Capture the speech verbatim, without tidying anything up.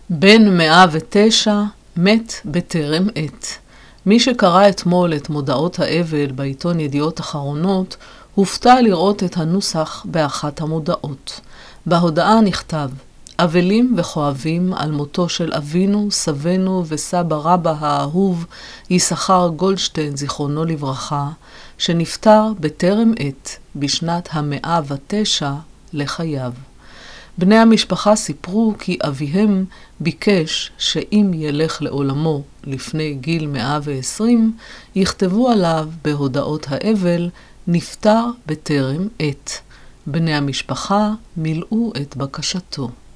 בן מאה ותשע מת בטרם עת. מי שקרא אתמול את מודעות האבל בעיתון ידיעות אחרונות, הופתע לראות את הנוסח באחת המודעות. בהודעה נכתב: אבלים וכואבים על מותו של אבינו, סבנו וסבא רבא האהוב, יששכר גולדשטיין, זיכרונו לברכה, שנפטר בטרם עת בשנת המאה ותשע לחייו. בני המשפחה סיפרו כי אביהם ביקש שאם ילך לעולמו לפני גיל מאה ועשרים, יכתבו עליו בהודעות האבל נפטר בטרם עת. בני המשפחה מילאו את בקשתו.